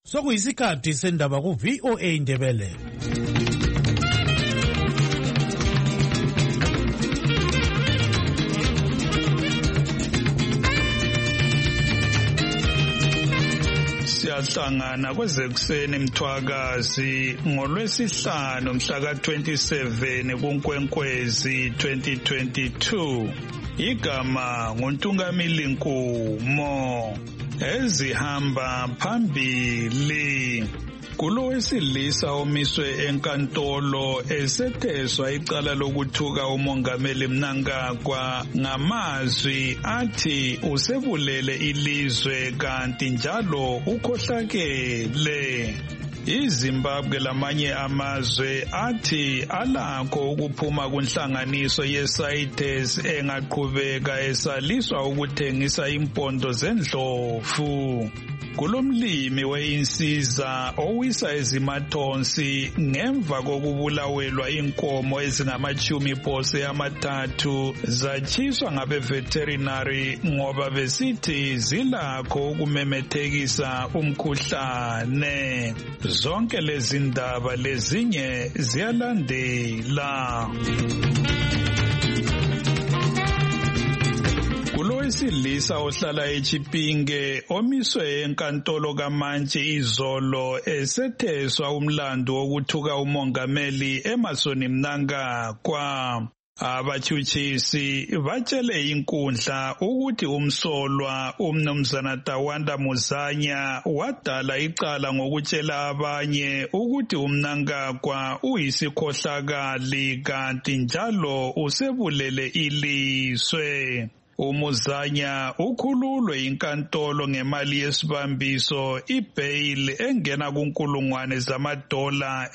Sokuyisikhathi sendaba ku VOA Indebele. Siyahlangana kwezekuseni Mthwakazi ngoLwesihlanu mhla ka-27 kuNkwenkwezi 2022. Igama nguNtungamili Nkumo. Ezihamba phambili. Kulo wesilisa omiswe enkantolo esetheswa icala lokuthuka umongameli Mnangagwa ngamazwi athi usebulele ilizwe kanti njalo ukhohlakele. iZimbabwe lamanye amazwe athi alakho ukuphuma kunhlanganiso yeSAITES engaqhubeka esaliswa ukuthengisa impondo zendlovu. Kulomlimi weinsiza owisa ezimathonsi ngemva kokubulawelwa inkomo ezingama-30 zatshiswa ngabe-veterinary ngoba besithi zilakho ukumemethekisa umkhuhlane. Zonke lezi ndaba lezinye ziyalandela. Kulowesilisa ohlala eChipinge omiswe enkantolo kaMantshi izolo esetheswa umlando wokuthuka umongameli Emmerson Mnangagwa. Abatshutshisi batshele inkundla ukuthi umsolwa umnumzana Tawanda Muzanya wadala icala ngokutshela abanye ukuthi uMnangagwa uyisikhohlakali kanti njalo usebulele ilizwe. Umuzanya ukhululwe inkantolo ngemali yesibambiso ibail engena $5,000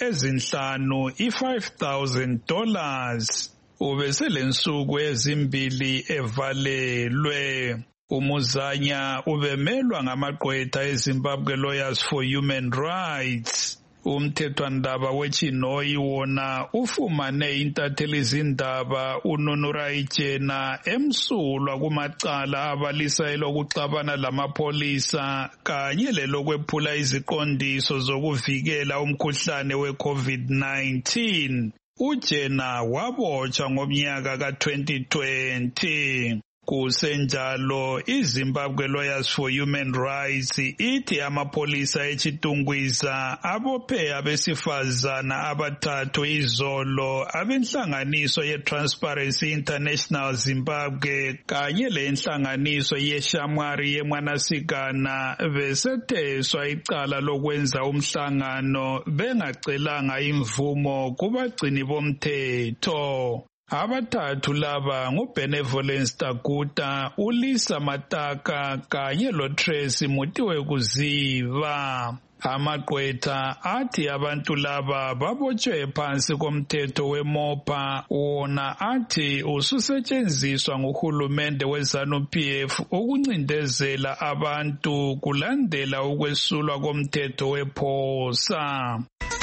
$5,000. Ubeselensuku ezimbili evalelwe. Umuzanya ubemelwa ngamagqwetha eZimbabwe Lawyers for Human Rights. Umthethwandaba weChinoyi wona ufumane intatheli zindaba uNonura Ichena emsulwa kumacala abalisa elokuxabana lamapholisa kanye lelokwephula iziqondiso zokuvikela umkhuhlane we-COVID-19. Ujena wabotshwa ngomnyaka ka-2020. Kusenjalo iZimbabwe Lawyers for Human Rights ithi amapholisa eChitungwiza abophe abesifazana abathathu izolo abenhlanganiso yeTransparency International Zimbabwe kanye lenhlanganiso yeShamwari yeMwanasikana besetheswa icala lokwenza umhlangano bengacelanga imvumo kubagcini bomthetho. Abathathu laba nguBenevolence Taguta, uLisa Mataka kanye loTracy Mutiwe Kuziva. Amagqwetha athi abantu laba babotshwe phansi komthetho weMopa wona athi ususetshenziswa nguhulumende weZANU-PF ukuncindezela abantu kulandela ukwesulwa komthetho wePhosa.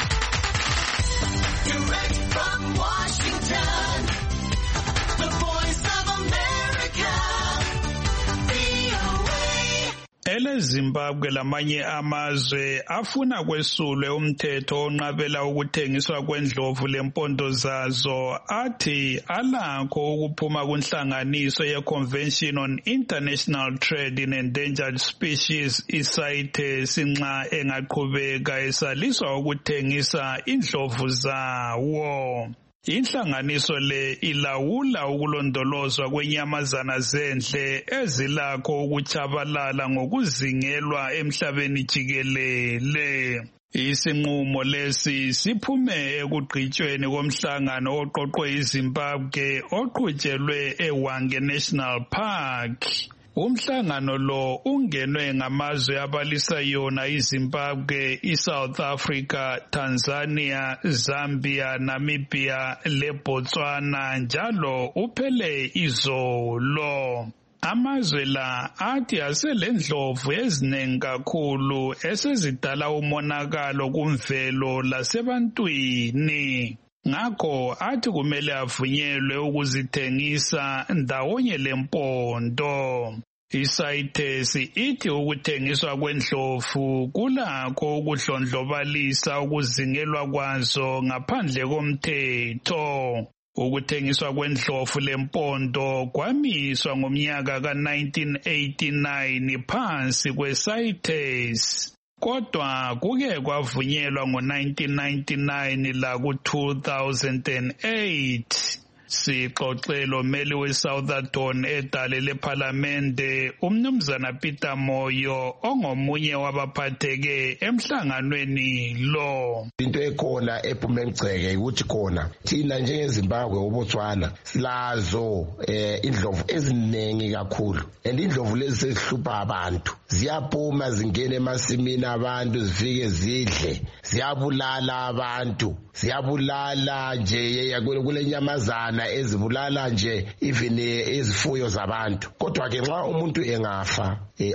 EleZimbabwe lamanye amazwe afuna kwesulwe umthetho onqabela ukuthengiswa kwendlovu lempondo zazo athi alakho ukuphuma kunhlanganiso ye-Convention on International Trade in Endangered Species iSAITES nxa engaqhubeka esaliswa ukuthengisa indlovu zawo. Inhlanganiso le ilawula ukulondolozwa kwenyamazana zendle ezilakho ukuchabalala ngokuzingelwa emhlabeni jikelele. Isinqumo lesi siphume ekugqitshweni komhlangano oqoqwe iZimbabwe oqhutshelwe eHwange National Park. Umhlangano lo ungenwe ngamazwe abalisa yona iZimbabwe, iSouth Africa, Tanzania, Zambia, Namibia leBotswana njalo uphele izolo. Amazwe la athi aselendlovu eziningi kakhulu esezidala umonakalo kumvelo lasebantwini. Ngakho athi kumele avunyelwe ukuzithengisa ndawonye lempondo. ICITES ithi ukuthengiswa kwendlovu kulakho ukudlondlobalisa ukuzingelwa kwazo ngaphandle komthetho. Ukuthengiswa kwendlovu lempondo kwamiswa ngomnyaka ka-1989 phansi kwe-CITES. Kodwa kuke kwavunyelwa ngo-1999 laku-2008. Sixoxelo meli weSouthampton edale lephalamende umnumzana Peter Moyo ongomunye wabaphatheke emhlanganweni lo. Into ekhona ephume ngceke ukuthi khona thina njengeZimbabwe uBotswana silazo indlovu eziningi kakhulu, and indlovu lezi sezihlupha abantu, ziyaphuma zingene emasimini abantu zifike zidle, ziyabulala abantu, ziyabulala nje kule nyamazana ezibulala nje even izifuyo zabantu. Kodwa ke nxa umuntu engafa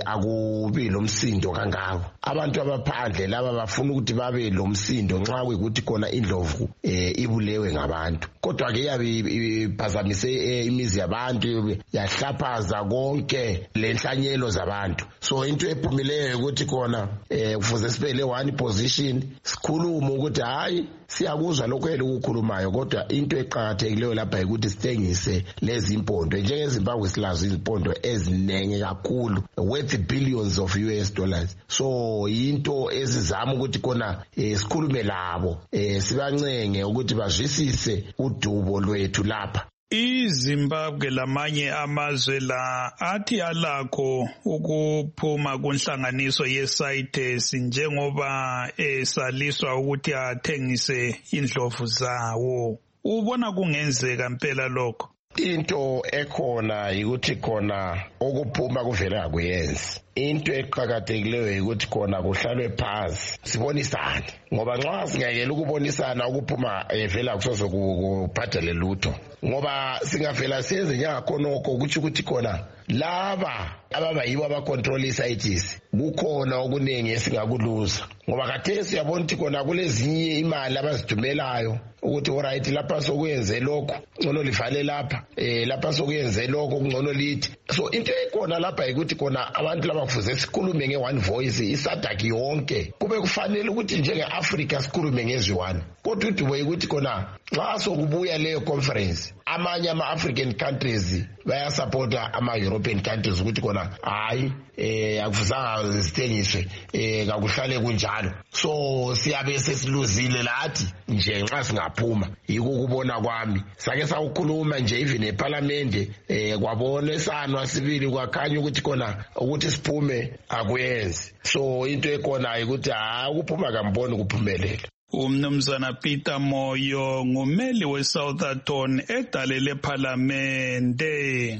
akubi lomsindo kangako. Abantu abaphandle laba bafuna ukuthi babe lomsindo nxa kuyikuthi khona indlovu ibulewe ngabantu. Kodwa ke yabe iphazamise imizi yabantu, yahlaphaza konke lenhlanyelo zabantu. So into ephumileyo ukuthi khona kufuze sibele one position, sikhuluma ukuthi hayi siyakuzwa lokho elikukhulumayo, kodwa into eqhakathekileyo lapha ukuthi sithengise lezi impondo. NjengeZimbabwe silazo izimpondo ezinengi kakhulu, worth billions of US dollars. So into esizama ukuthi khona sikhulume labo, sibancenge ukuthi bazwisise udubo lwethu lapha. IZimbabwe lamanye amazwe la athi alakho ukuphuma kunhlanganiso yeCITES njengoba esaliswa ukuthi athengise indlovu zawo. Ubona kungenzeka impela lokho? Into ekhona ukuthi khona ukuphuma kuvela akuyenzi. Into eqhakathekileyo ukuthi khona kuhlalwe phansi sibonisane, ngoba nxa singayekela ukubonisana ukuphuma vela kusoze kuphathele lutho, ngoba singavela senze njengakhonokho ukuthi khona laba abayibo abacontrol iCITES kukhona okuningi esingakuluza, ngoba khathesi uyabona ukuthi khona kulezinye imali abazidumelayo ukuthi alright lapha sokuyenze lokho ngcono livale lapha, lapha sokuyenze lokho ngcono lithi. So into ekhona lapha ukuthi khona abantu laba kufuze sikhulume nge-one voice, iSADC yonke kube kufanele ukuthi njenge-Africa sikhulume ngezwi-one. Kodwa udubo ukuthi khona nxa sokubuya leyo conference amanye ama-African countries bayasupporta ama-European countries ukuthi khona hayi akufuzanga zithengiswe, kakuhlale kunjalo. So siyabe sesiluzile lathi nje nxa singaphuma. Yiko kubona kwami sake sawukhuluma nje even eParliament kwabonesanwa sibili kwakhanya ukuthi khona ukuthi siphume akuyenzi. So into ekhona ukuthi ukuphuma kamboni kuphumelele. Umnumzana Peter Moyo ngumeli weSouthampton edale lephalamende.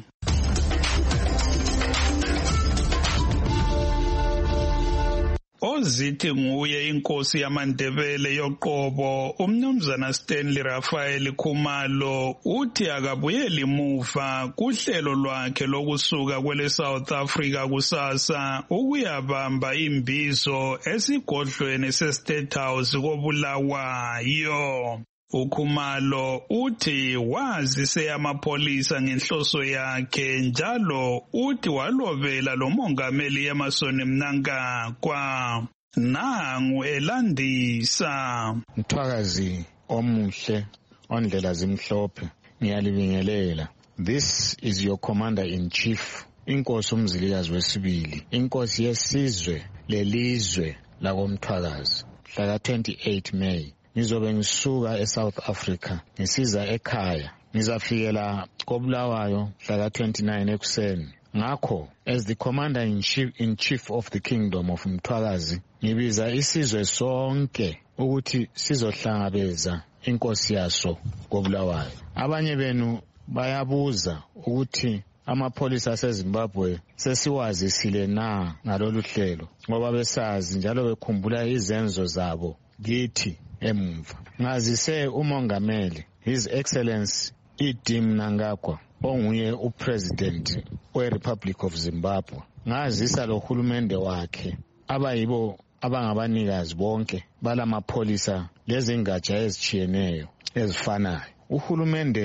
Ozithi nguye inkosi yamaNdebele yoqobo umnumzana Stanley Raphael Khumalo uthi akabuyeli muva kuhlelo lwakhe lokusuka kwele South Africa kusasa ukuyabamba imbizo esigodlweni seState House koBulawayo. uKhumalo uthi wazise amapholisa ngenhloso yakhe njalo uthi walobela lo mongameli Emmerson Mnangagwa. Nangu elandisa. Mthwakazi omuhle ondlela zimhlophe ngiyalibingelela. This is your commander-in-chief, Inkosi uMzilikazi wesibili, Inkosi yesizwe lelizwe lakoMthwakazi. Mhla 28 May ngizobe ngisuka eSouth Africa ngisiza ekhaya, ngizafikela koBulawayo mhla 29 ekuseni. Ngakho as the commander-in-chief of the kingdom of Mthwakazi ngibiza isizwe sonke ukuthi sizohlangabeza inkosi yaso koBulawayo. Abanye benu bayabuza ukuthi amapholisa aseZimbabwe sesiwazisile na ngalolu hlelo, ngoba besazi njalo bekhumbula izenzo zabo kithi emva. Ngazise umongameli His Excellency E.D. Mnangagwa onguye upresident weRepublic of Zimbabwe. Ngazisa lo hulumende wakhe abayibo abangabanikazi bonke balamapholisa lezingatsha ezitshiyeneyo ezifanayo. Uhulumende lo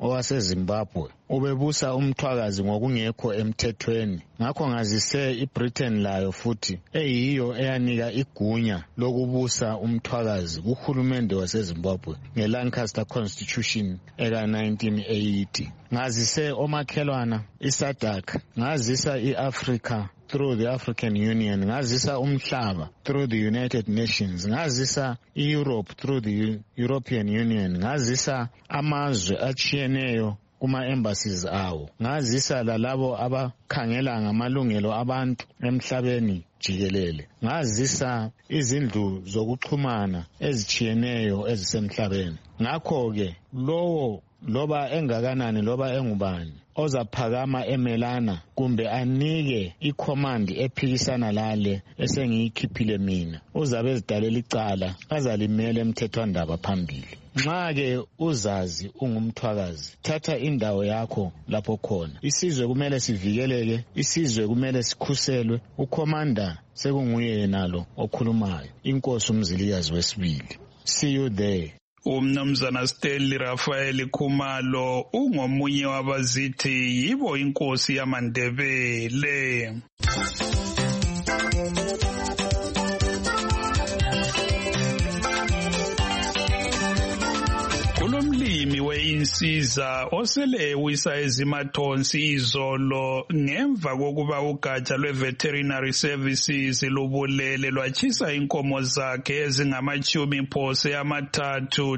owaseZimbabwe ubebusa umthwakazi ngokungekho emthethweni. Ngakho ngazise iBritain layo futhi eyiyo eyanika igunya lokubusa umthwakazi kuhulumende waseZimbabwe ngeLancaster Constitution eka-1980. Ngazise omakhelwana iSADC, ngazisa iAfrica through the African Union, ngazisa umhlaba through the United Nations, ngazisa iEurope through the European Union, ngazisa amazwe achiyeneyo kuma-embassies awo, ngazisa lalabo abakhangela ngamalungelo abantu emhlabeni jikelele, ngazisa izindlu zokuxhumana ezichiyeneyo ezisemhlabeni. Ngakho-ke lowo loba engakanani loba engubani ozaphakama emelana kumbe anike icommand ephikisana lale esengiyikhiphile mina uzabe ezidalela icala azalimela emthethwandaba phambili. Nxa-ke uzazi ungumthwakazi, thatha indawo yakho lapho khona. Isizwe kumele sivikeleke, isizwe kumele sikhuselwe. Ukhomanda sekunguye yenalo okhulumayo, Inkosi uMzilikazi wesibili. See you there. Umnumzana Stanley Raphael Khumalo ungomunye wabazithi yibo inkosi yamaNdebele. Kulomlimi weinsiza osele ewisa ezimathonsi izolo ngemva kokuba ugatsha lwe-Veterinary Services lubulele lwatshisa inkomo zakhe ezingama-30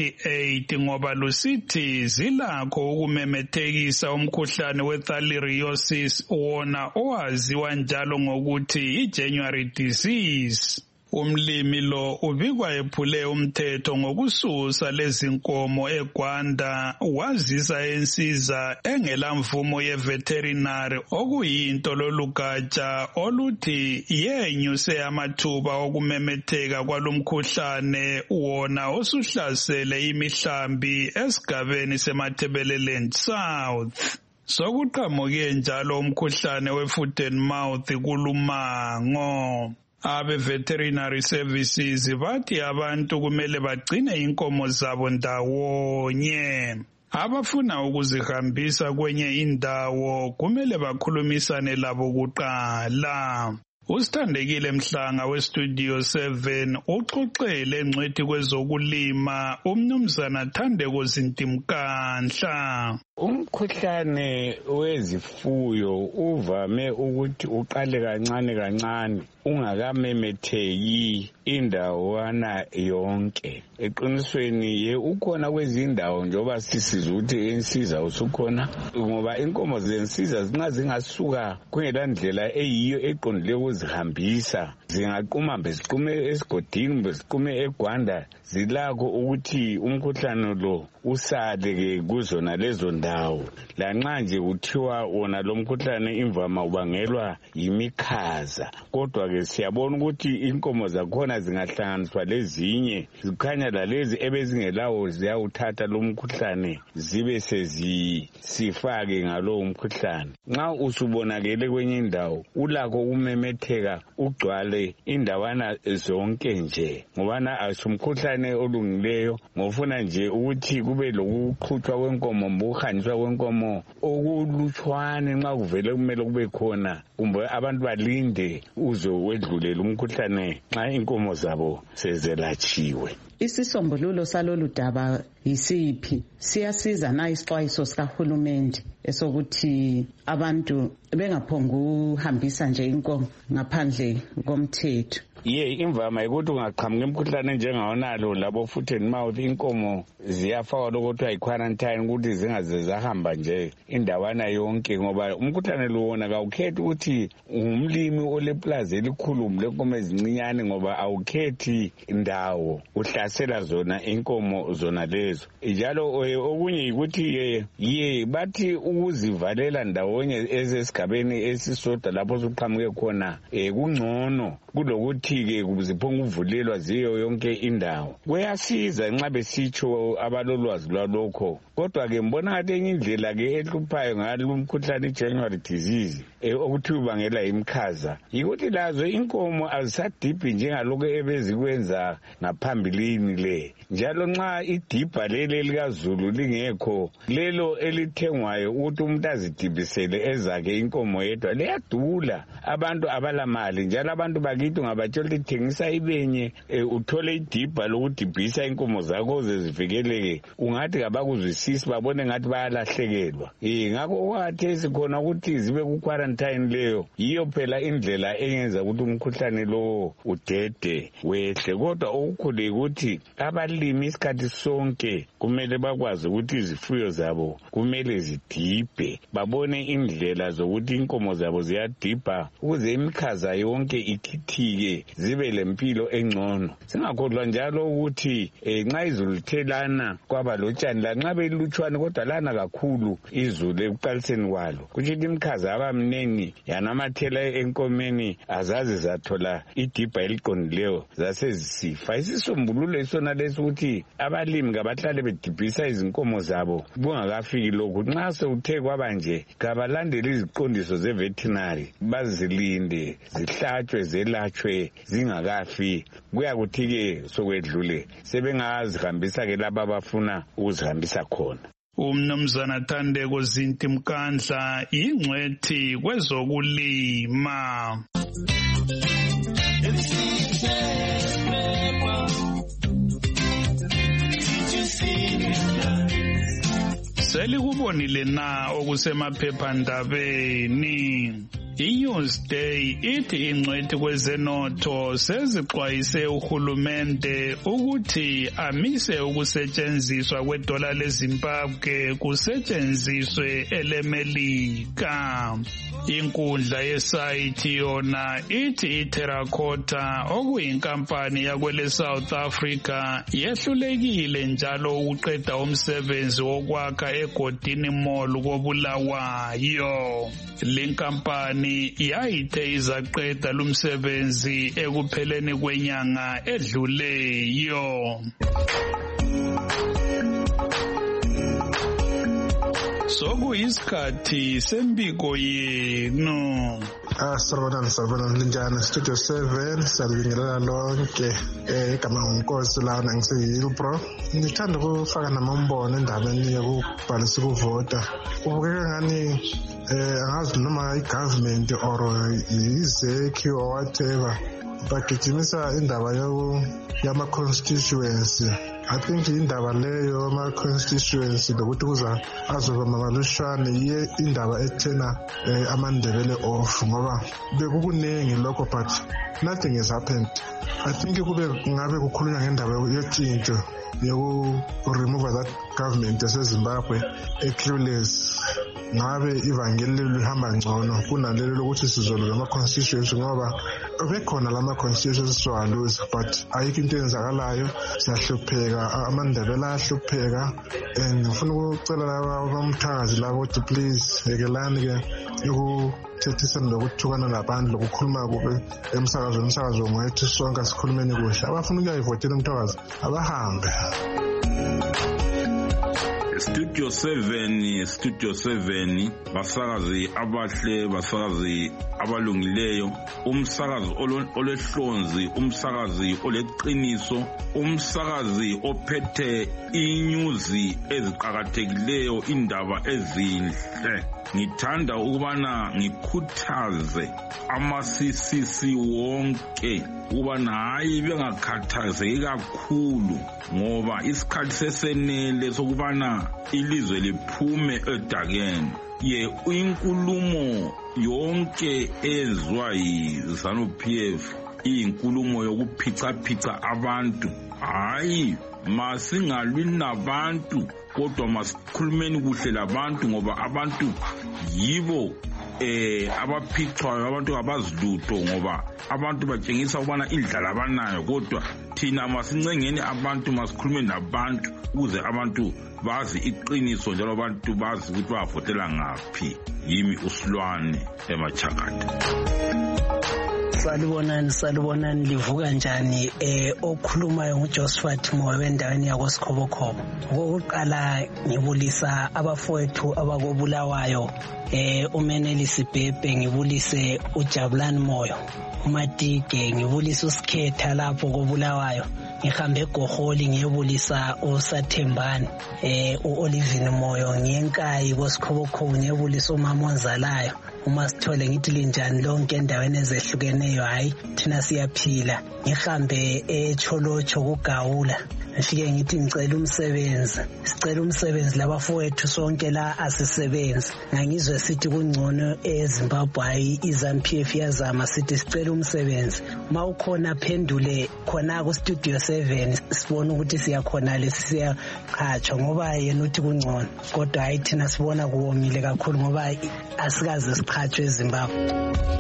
28 ngoba lusithi zilakho ukumemethekisa umkhuhlane we-thaliariosis wona owaziwa njalo ngokuthi i-January disease. Umlimi lo ubikwa ephule umthetho ngokususa lezi nkomo eGwanda wazisa ensiza engelamvumo ye-veterinary okuyinto lolugatsha oluthi yenyuse amathuba okumemetheka kwalomkhuhlane wona osuhlasele imihlambi esigabeni seMatabeleland South. Sokuqhamuke njalo umkhuhlane we-foot and mouth kulumango. Abe-Veterinary Services bathi abantu kumele bagcine inkomo zabo ndawonye. Abafuna ukuzihambisa kwenye indawo kumele bakhulumisane labo kuqala. Usithandekile Mhlanga weStudio 7 uxoxele engcwethi kwezokulima umnumzana Thandeko Zintimkanhla. Umkhuhlane wezifuyo uvame ukuthi uqale kancane kancane ungakamemetheki indawana yonke. Eqinisweni ukhona kwezindawo njoba sisizwe ukuthi insiza usukhona ngoba inkomo zensiza zingasuka kungela ndlela eyiyo eqondile ukuzihambisa, zingaquma beziqume esigodini beziqume eGwanda, zilakho ukuthi umkhuhlane lo usale kuzona lezo ndawo. Lanxa nje kuthiwa wona lo mkhuhlane imvama ubangelwa yimikhaza, kodwa ke siyabona ukuthi inkomo zakhona zingahlanganiswa lezinye zikhanya lalezi ebezingelawo ziyawuthatha lo mkhuhlane zibe sezisifake ngalo mkhuhlane. Nxa usubonakele kwenye indawo ulakho ukumemetheka ugcwale indawana zonke nje ngobana asumkhuhlane olungileyo ngofuna nje ukuthi kube lokuqhutshwa kwenkomo ukuhanjiswa kwenkomo okulutshwane nxa kuvele kumele kube khona kumbe abantu balinde uzo wedlulela umkhuhlane nxa inkomo zabo sezelatshiwe. Isisombululo salolu daba yisiphi? Siyasiza na isixwayiso sikahulumende esokuthi abantu bengaphonguhambisa nje inkomo ngaphandle komthetho? Imvama ukuthi ungaqhamuka imkhuhlane njengawonalo labo foot and mouth inkomo ziyafakwa lokuthiwa yi-quarantine ukuthi zingaze zahamba nje indawana yonke ngoba umkhuhlane lo wona kawukhethi ukuthi umlimi oleplazi elikhulu lenkomo ezincinyane ngoba awukhethi indawo, uhlasela zona inkomo zona lezo. Njalo okunye yikuthi bathi ukuzivalela ndawonye ezesigabeni esisodwa lapho suqhamuke khona kungcono kulokuthi ukuthi-ke ziphonga ukuvulelwa ziyo yonke indawo. Kuyasiza nxa besitsho abalolwazi lwalokho, kodwa-ke mbona ngathi enye indlela-ke ehluphayo ngalo umkhuhlane i-January disease okuthi ubangela imikhaza yikuthi lazo inkomo azisadibhi njengalokho ebezikwenza ngaphambilini le. Njalo nxa idibha leli likaZulu lingekho, lelo elithengwayo ukuthi umuntu azidibhisele ezakhe inkomo yedwa liyadula. Abantu abalamali, njalo abantu bakithi ungabatshela ukuthi thengisa ibenye uthole idibha lokudibhisa inkomo zakho uze zivikeleke, ungathi kabakuzwisisi babone ngathi bayalahlekelwa. Ngakho okwathesi khona ukuthi zibe ku-quarantine leyo yiyo phela indlela engenza ukuthi umkhuhlane lo udede wehle. Kodwa okukhulu ukuthi abalimi isikhathi sonke kumele bakwazi ukuthi izifuyo zabo kumele zidibhe, babone indlela zokuthi inkomo zabo ziyadibha ukuze imikhaza yonke ikhithike zibe lempilo engcono. Singakhohlwa njalo ukuthi nxa izulu lithelana kwaba lotshani lanxa belutshwane kodwa lana kakhulu izulu ekuqaliseni kwalo, kutsho ukuthi imikhaza abamnengi yanamathela enkomeni azazi zathola idibha eliqondileyo zasezisifa. Isisombululo isona lesi ukuthi abalimi kabahlale bedibhisa izinkomo zabo kungakafiki lokhu. Nxa sekuthe kwabanje kabalandele iziqondiso ze-veterinary, bazilinde zihlatshwe zelatshwe zingakafi. Kuyakuthi-ke sokwedlule sebengazihambisa-ke laba abafuna ukuzihambisa khona. Umnumzana Thandeko Zinti Mkandla ingcwethi kwezokulima. Selikubonile na okusemaphephandabeni? I-Newsday ithi ingcwethi kwezenotho sezixwayise uhulumende ukuthi amise ukusetshenziswa kwedola leZimbabwe kusetshenziswe elemelika. Inkundla yesayithi yona ithi iTerracotta okuyinkampani yakwele South Africa yehlulekile njalo ukuqeda umsebenzi wokwakha egodini mall koBulawayo. Lenkampani yayithe izaqeda lumsebenzi ekupheleni kwenyanga edluleyo. Sokuyisikhathi sembiko yenu. Sawubona linjani Studio 7, salibingelela lonke. Igama nguNkosi lana ngise-Hillbrow. Ngithanda ukufaka namambono endabeni yokubhalisa ukuvota. Kubukeka ngani angazi noma i-government or izeki or whatever bagijimisa indaba yama-constituency. I think indaba leyo ama-constituency lokuthi kuza azoba mamalishwane yiye indaba ethena amandebele off, ngoba bekukuningi lokho but nothing has happened. I think ngabe kukhulunywa ngendaba yotshintsho yoku-remove that government yaseZimbabwe clueless. Ngabe ivangeli lihamba ngcono kunalelo lokuthi sizolwa ama-constituency, ngoba bekhona lama-constituency siwaluza but ayikho into eyenzakalayo. Siyahlupheka, amandebele ayahlupheka, and ngifuna ukucela abamthakazi labo ukuthi please yekelani-ke ukuthethisana lokuthukana labantu lokukhuluma kube emsakazo wethu sonke sikhulumeni kuhle. Abafuna ukuyayivotela umthakazi abahambe. Studio 7 basakazi abahle, basakazi abalungileyo, umsakazi olehlonzi, umsakazi oleqiniso, umsakazi ophethe inyuzi eziqhakathekileyo, indaba ezinhle. Ngithanda ukubana ngikhuthaze ama-CCC wonke ukubana hayi bengakhathazeki kakhulu, ngoba isikhathi sesenele sokubana ilizwe liphume edakeni. Inkulumo yonke ezwa yi-ZANU-PF iyinkulumo yokuphica abantu. Hayi, masingalwi nabantu kodwa masikhulumeni kuhle labantu, ngoba abantu yibo abaphicwayo, abantu abazilutho, ngoba abantu batshengisa ukubana indlala abanayo. Kodwa thina masincengeni abantu, masikhulume nabantu ukuze abantu bazi iqiniso, njalo abantu bazi ukuthi bavotela ngaphi. Yimi uSilwane eMachakade. Salibonani livuka njani okhulumayo nguJosephat Moyo endaweni yakoSkhobokhobo. Okokuqala ngibulisa abafowethu abakobulawayo uMenelisi Bhebhe, ngibulise uJabulani Moyo, uMatige, ngibulisa uSikhetha lapho kobulawayo. Ngihambe eGoholi ngiyebulisa uSathembani, uOlivine Moyo, ngiyenkayi koSkhobokhobo ngiyebulisa uMama Onzalayo. Uma sithole ngithi linjani lonke endaweni ezehlukeneyo, hayi thina siyaphila. Ngihambe eCholocho kuGawula, ngifike ngithi ngicela umsebenzi, sicela umsebenzi labafowethu sonke la asisebenzi. Ngangizwe sithi kungcono eZimbabwe, hayi iZANU-PF yazama sithi sicela umsebenzi. Uma ukhona phendule khona ku Studio 7 sibona ukuthi siyakhona lesiyaqhatshwa ngoba yena uthi kungcono, kodwa hayi thina sibona kuwomile kakhulu ngoba asikaze siqhatshwe eZimbabwe.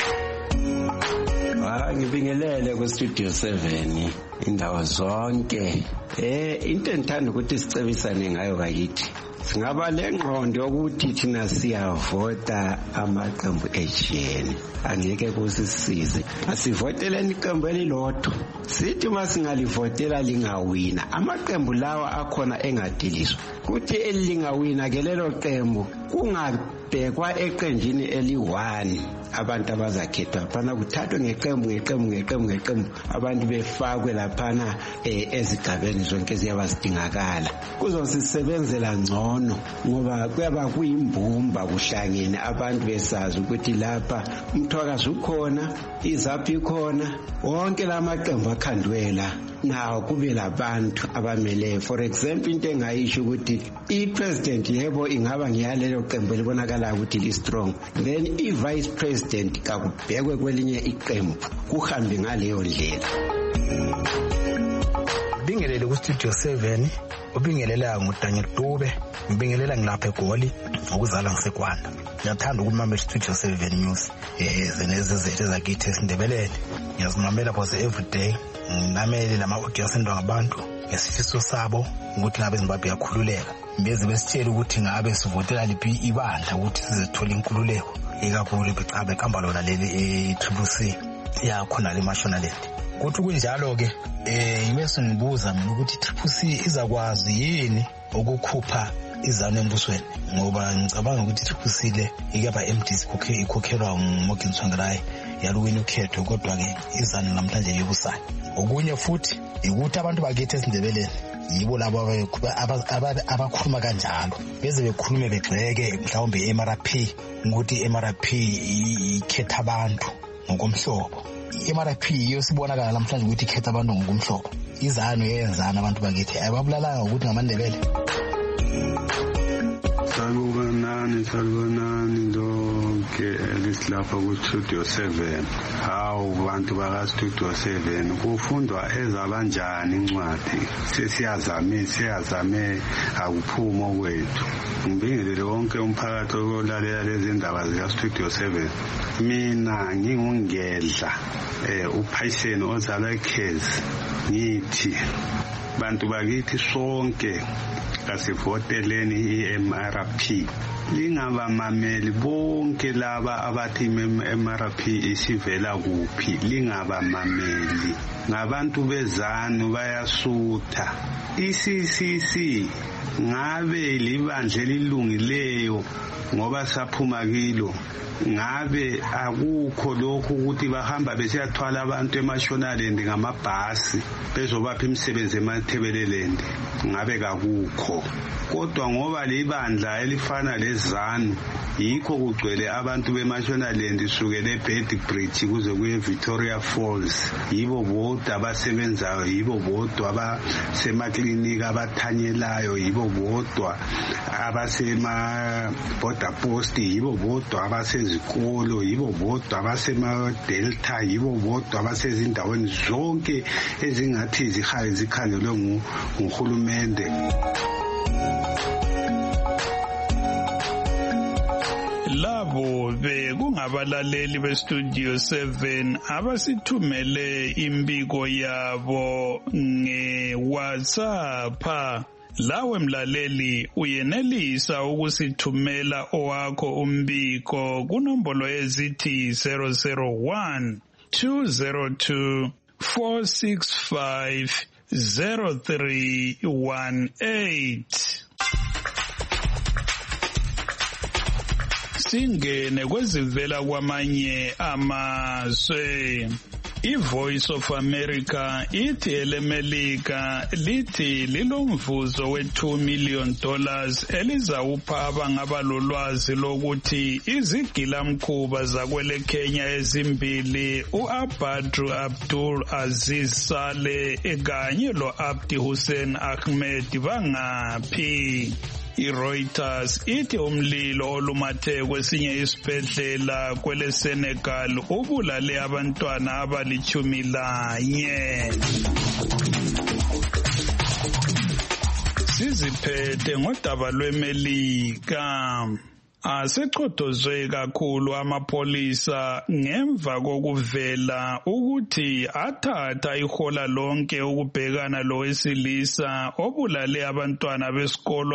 Ngibingelele ku Studio 7 indawo zonke. Into endithanda ukuthi sicebisane ngayo bakithi, singaba lengqondo yokuthi thina siyavota amaqembu ejiyeni, angeke kusisize. Asivoteleni iqembu elilodwa, sithi uma singalivotela lingawina amaqembu lawa akhona engadiliswa, kuthi elingawina ke lelo qembu kungabhekwa eqenjini eli-1 abantu abazakhethwa phana, kuthathwe ngeqembu abantu befakwe laphana ezigabeni zonke ziyabazidingakala. Kuzosisebenzela ngcono ngoba kuyaba kuyimbumba kuhlangene abantu besazi ukuthi lapha umthwakazi ukhona, iZAPU ikhona, wonke lamaqembu akhandwela nawo kube labantu abamele. For example, into engayisho ukuthi i-president yebo ingaba ngiyalelo qembu elibonakala ukuthi li-strong, then i-vice president kakubhekwe kwelinye iqembu, kuhambe ngaleyo ndlela. Bingelele ku Studio 7, ubingelela nguDaniel Dube, ngibingelela ngilapha eGoli ngokuzala ngiseGwanda. Ngiyathanda ukumamela Studio 7 News zenezezethu ezakithi esiNdebeleni. Ngiyazimamela phose every day, nginamele lama audio asendwa ngabantu ngesifiso sabo ukuthi ngabe iZimbabwe yakhululeka. Beze besitshela ukuthi ngabe sivotela liphi ibandla ukuthi sizethola inkululeko, ikakhulu becabe kamba lona leli e-CCC yakhona le Mashonaland. Kuthi kunjalo ke ibese ngibuza mina ukuthi i-CCC izakwazi yini ukukhupha iZANU embusweni, ngoba ngicabanga ukuthi i-CCC le ikaba MDC ikhokhelwa nguMorgan Tsvangirai yaluwina ukhetho, kodwa ke iZANU namhlanje liyobusayo. Okunye futhi ukuthi abantu bakithi esiNdebeleni yibo labo abakhuluma kanjalo, beze bekhulume begxeke mhlawumbe i-MRP ukuthi i-MRP ikhetha abantu ngokomhlobo. I-MRP iyo sibonakala namhlanje ukuthi ikhetha abantu ngokomhlobo. iZANU yenzana abantu bakithi, ayibabulalanga ukuthi ngamaNdebele. Salubonani lonke elisilapha ku Studio 7. Hawu bantu baka Studio 7, kufundwa ezabanjani incwadi? Siyazame akuphuma kwethu. Ngibingelele wonke umphakathi olalela lezi ndaba zika Studio 7. Mina ngingungedla uPhaiseni ozalwa eKhezi, ngithi bantu bakithi sonke kasivoteleni i-MRP. Lingabamameli bonke laba abathi i-MRP isivela kuphi, lingabamameli. Ngabantu beZANU bayasutha. I-CCC ngabe libandla elilungileyo ngoba saphuma kilo, ngabe akukho lokhu ukuthi bahamba besiyathwala abantu eMashonaland ngamabhasi bezobapha imisebenzi eMathebeleland, ngabe kakukho. Kodwa ngoba libandla elifana leZANU yikho kugcwele abantu beMashonaland sukela eBedbridge kuze kuye Victoria Falls, yibo bodwa abasebenzayo, yibo bodwa abasemaklinika abathanyelayo, yibo bodwa abasema border post, yibo bodwa abasezikolo, yibo bodwa abasema Delta, yibo bodwa abasezindaweni zonke ezingathi zikhangelwe nguhulumende. Labo bekungabalaleli beStudio 7 abasithumele imbiko yabo ngeWhatsApp. Lawe mlaleli uyenelisa ukusithumela owakho umbiko kunombolo ezithi 001 202-465-0318. Singene kwezivela kwamanye amazwe. iVoice of America ithi elemelika lithi lilomvuzo we$2 million elizawupha abangabalolwazi lokuthi izigilamkhuba zakwele Kenya ezimbili uAbadru Abdul Aziz Saleh kanye lo-Abdi Hussein Ahmed bangaphi. iReuters ithi umlilo olumathe kwesinye isibhedlela kwele Senegal ubulale abantwana abali-11. Siziphethe ngodaba lweMelika. Asecodozwe kakhulu amapolisa ngemva kokuvela ukuthi athatha ihola lonke ukubhekana lowesilisa obulale abantwana besikolo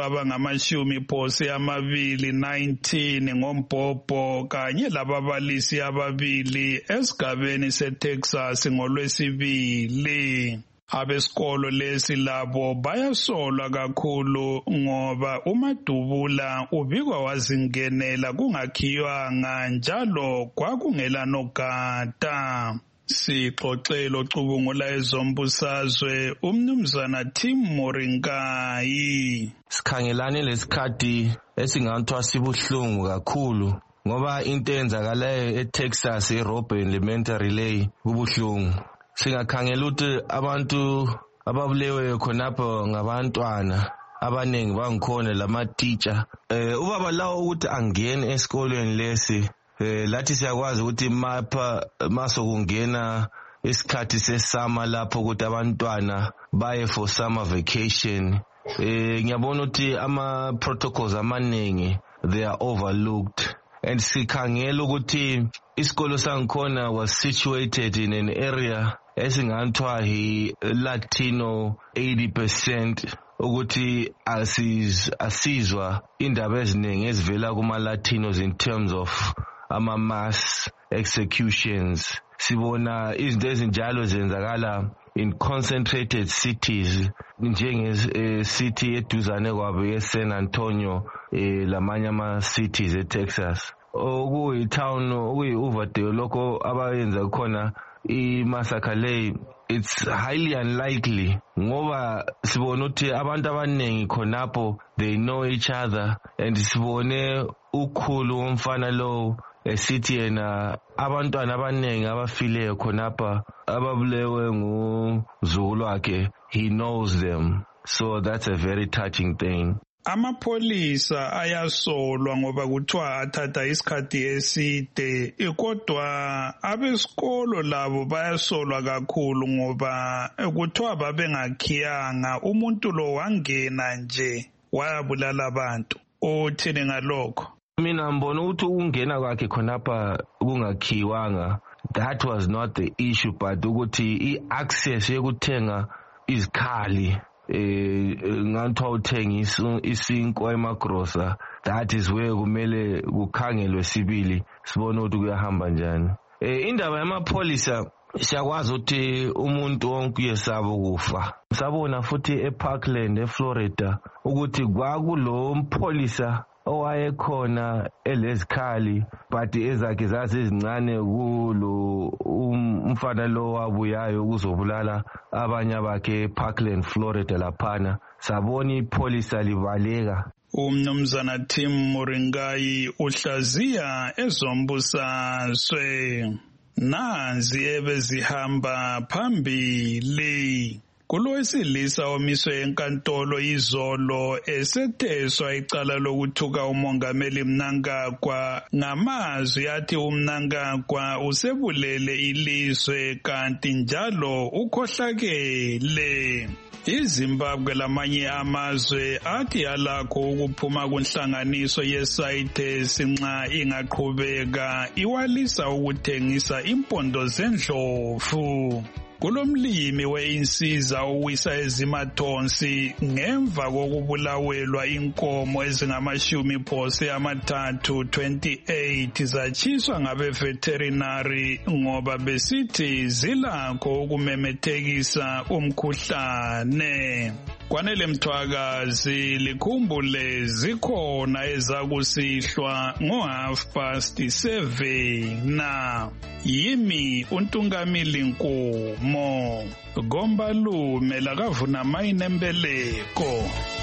abangama-19 ngombhobho kanye lababalisi ababili esigabeni seTexas ngoLwesibili. Abesikolo lesi labo bayasolwa kakhulu ngoba uMadubula ubikwa wazingenela kungakhiywanga njalo kwakungela nogada. Sixoxelo cubungula ezombusazwe umnumzana Tim Moringai. Sikhangelane lesikhathi esingathwa sibuhlungu kakhulu ngoba into eyenzakalayo eTexas eRobben Elementary Lay kubuhlungu. Singakhangela ukuthi abantu ababulewe khonapho ngabantwana abaningi bangikhona lama-teacher. Ubaba lawo ukuthi angene esikolweni lesi lathi siyakwazi ukuthi masokungena isikhathi sesama lapho ukuthi abantwana baye for summer vacation. Ngiyabona ukuthi ama-protocols amaningi they are overlooked. And sikhangela ukuthi isikolo sangikhona was situated in an area esingathwa Latino 80%, ukuthi asizwa indaba eziningi ezivela kuma-Latinos in terms of ama-mass executions. Sibona izinto ezinjalo zenzakala in concentrated cities njenge-city eduzane kwabo ye-San Antonio lamanye ama-cities e-Texas. Okuyi-town okuyi-Overdale lokho abayenza khona i-massacre le, it's highly unlikely ngoba sibona ukuthi abantu abaningi khonapho they know each other, and sibone ukhulu womfana lo esithi yena abantwana abaningi abafileyo khonapha ababulewe nguzulu wakhe, he knows them. So that's a very touching thing. Amapolisa ayasolwa ngoba kuthiwa athatha isikhathi eside, kodwa abesikolo labo bayasolwa kakhulu ngoba kuthiwa babengakhiyanga, umuntu lo wangena nje wayabulala abantu. Uthini ngalokho? Mina ngibona ukuthi ukungena kwakhe khonapha kungakhiwanga, that was not the issue, but ukuthi i-access yokuthenga izikhali ngathiwa uthenga isinkwa emagrosa, that is where kumele kukhangelwe sibili sibone ukuthi kuyahamba njani. Indaba yamapholisa siyakwazi ukuthi umuntu wonke uyesaba ukufa. Sabona futhi eParkland eFlorida ukuthi kwakulo mpholisa owayekhona elezikhali but ezakhe zazizincane kulo umfana lo wabuyayo ukuzobulala abanye bakhe eParkland Florida laphana. Sabona ipolisa libaleka. Umnumzana Tim Moringai uhlaziya ezombusazwe. Nazi ebezihamba phambili. Kulowesilisa omiswe enkantolo izolo esetheswa icala lokuthuka umongameli Mnangagwa ngamazwi athi uMnangagwa usebulele ilizwe kanti njalo ukhohlakele. iZimbabwe lamanye amazwe athi alakho ukuphuma kunhlanganiso yeSAITES nxa ingaqhubeka iwalisa ukuthengisa impondo zendlovu. Kulomlimi weinsiza uwisa ezimathonsi ngemva kokubulawelwa inkomo ezingama-30 zatshiswa ngabe-veterinary ngoba besithi zilakho ukumemethekisa umkhuhlane. Kwanele Mthwakazi likhumbule zikhona ezakusihlwa ngo7:30 yimi uNtungamili Nkomo Gombalume lakavuna mayinembeleko.